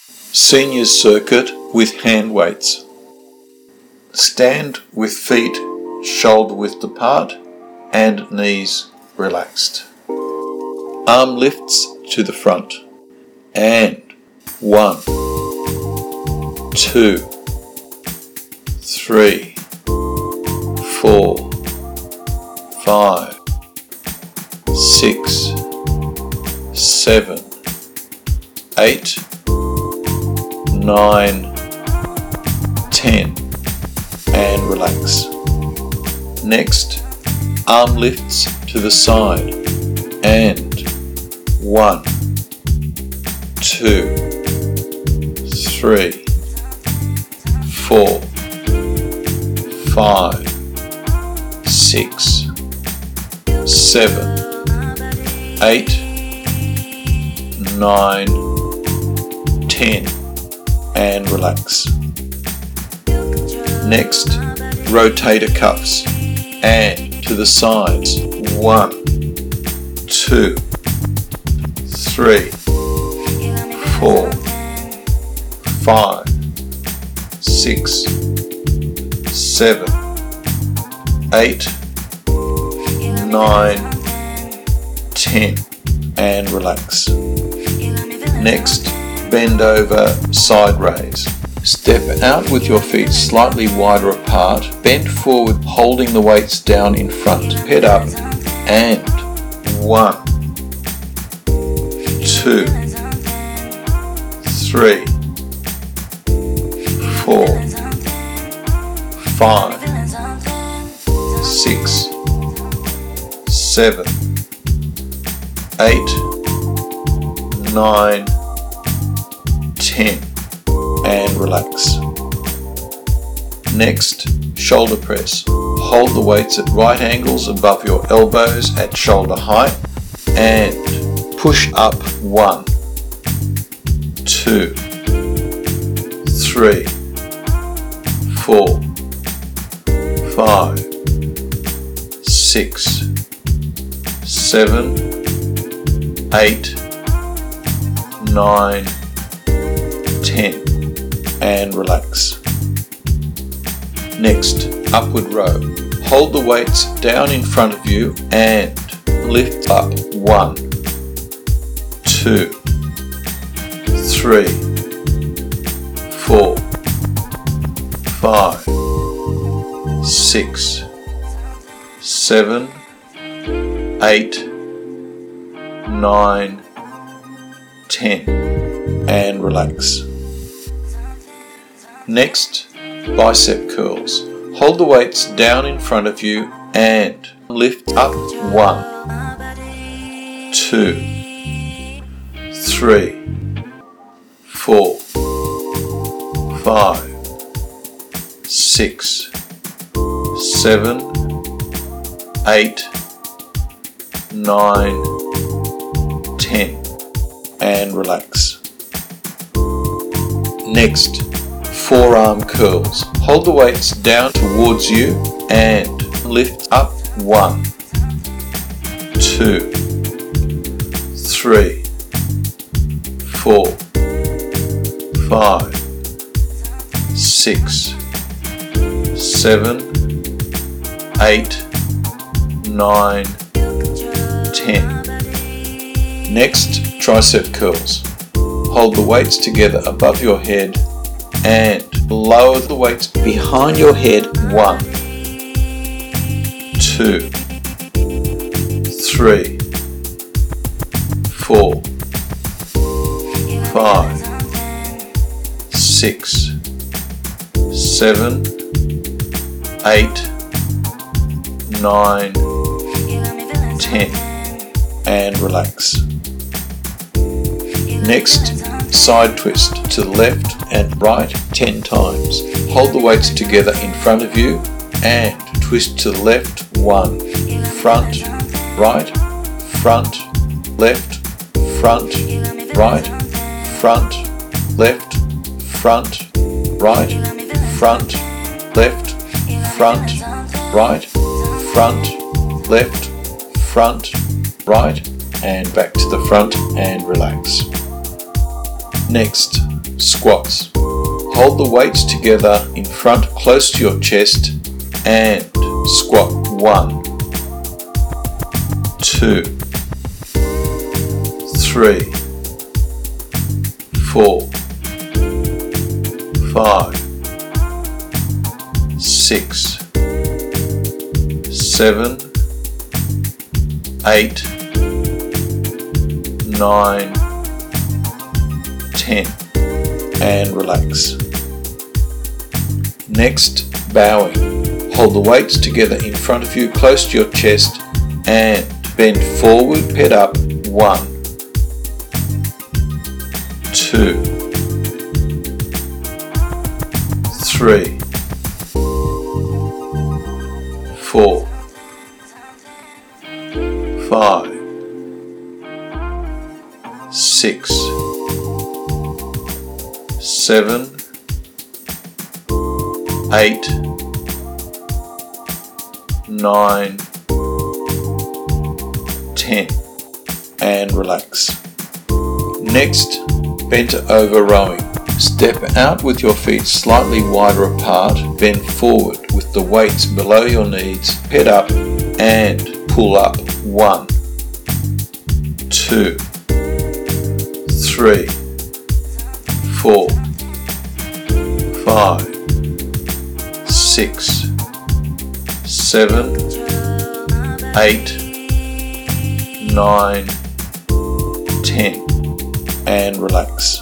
Seniors circuit with hand weights. Stand with feet shoulder width apart and knees relaxed. Arm lifts to the front. And 1, 2, 3, 4, 5, 6, 7, 8, 9, 10, and relax. Next, arm lifts to the side and 1, 2, 3, 4, 5, 6, 7, 8, 9, 10, and relax. Next, rotator cuffs and to the sides. 1, 2, 3, 4, 5, 6, 7, 8, 9, 10, and relax. Next, bend over, side raise. Step out with your feet slightly wider apart, bend forward holding the weights down in front, head up, and 1, 2, 3, 4, 5, 6, 7, 8, 9, 10, and relax. Next, shoulder press. Hold the weights at right angles above your elbows at shoulder height and push up 1, 2, 3, 4, 5, 6, 7, 8, 9, 10, and relax. Next, upward row. Hold the weights down in front of you and lift up 1, 2, 3, 4, 5, 6, 7, 8, 9, 10, and relax. Next, bicep curls. Hold the weights down in front of you and lift up 1, 2, 3, 4, 5, 6, 7, 8, 9, 10, and relax. Next, forearm curls. Hold the weights down towards you and lift up 1, 2, 3, 4, 5, 6, 7, 8, 9, 10. Next, tricep curls. Hold the weights together above your head and lower the weights behind your head. 1, 2, 3, 4, 5, 6, 7, 8, 9, 10, and relax. Next, side twist to the left and right 10 times. Hold the weights together in front of you and twist to the left. 1, front, right, front, left, front, right, front, left, front, right, front, left, front, right, front, left, front, right, and back to the front and relax. Next, Squats. Hold the weights together in front close to your chest and squat 1, 2, 3, 4, 5, 6, 7, 8, 9, 10, and relax. Next, bowing. Hold the weights together in front of you close to your chest and bend forward, head up. 1, 2, 3, 4, 5, 6, 7, 8, 9, 10, and relax. Next, bent over rowing. Step out with your feet slightly wider apart, bend forward with the weights below your knees, head up and pull up. 1, 2, 3, 4, 5, 6, 7, 8, 9, 10, and relax.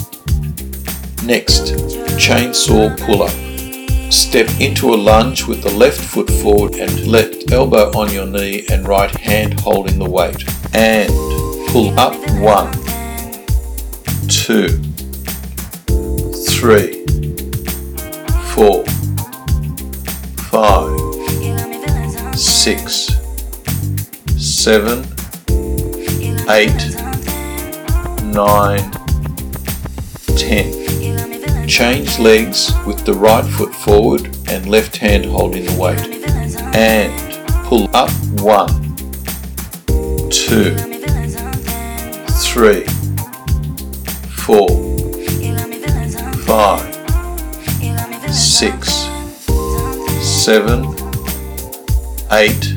Next, chainsaw pull-up. Step into a lunge with the left foot forward and left elbow on your knee and right hand holding the weight. And pull up. 1, 2, 3, 4, 5, 6, 7, 8, 9, 10. Change legs with the right foot forward and left hand holding the weight. And pull up. 1, 2, 3, 4, 5, 6, 7, 8,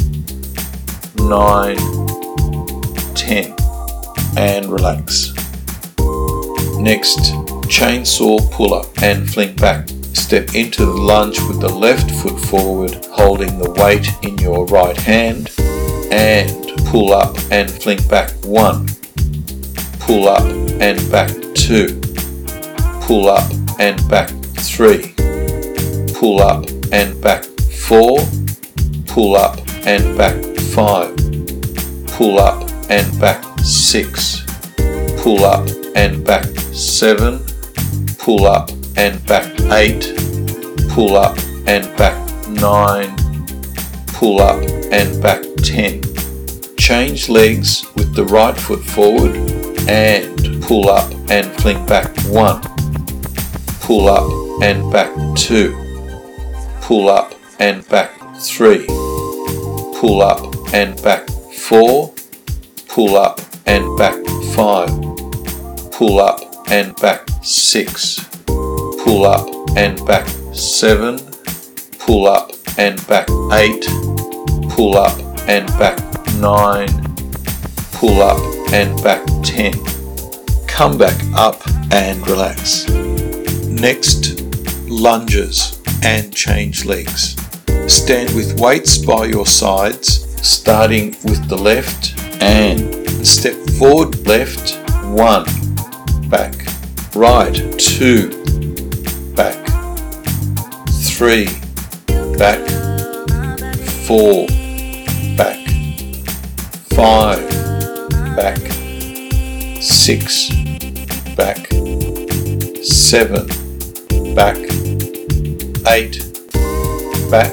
9, 10, and relax. Next, chainsaw pull-up and fling back. Step into the lunge with the left foot forward, holding the weight in your right hand, and pull up and fling back. 1, pull up and back. 2, pull up and back. 3, pull up and back. 4, pull up and back. 5, pull up and back. 6, pull up and back. 7, pull up and back. 8, pull up and back. 9, pull up and back. 10. Change legs with the right foot forward and pull up and fling back. 1, pull up and back. 2, pull up and back. 3, pull up and back. 4, pull up and back. 5, pull up and back. 6, pull up and back. 7, pull up and back. 8, pull up and back. 9, pull up and back. 10. Come back up and relax. Next, lunges and change legs. Stand with weights by your sides, starting with the left, and step forward. Left. 1, back. Right. 2, back. 3, back. 4, back. 5, back. 6, back. 7, back. 8, back.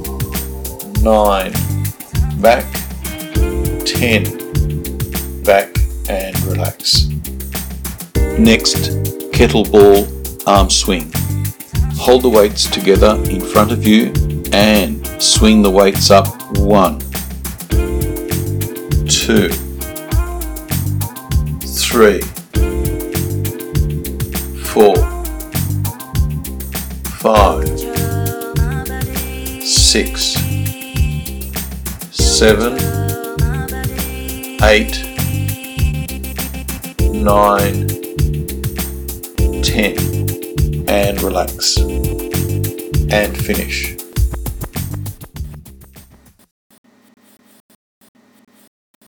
9, back. 10, back, and relax. Next, kettlebell arm swing. Hold the weights together in front of you and swing the weights up. 1, 2, 3, 4, 5, 6, 7, 8, 9, 10, and relax, and finish.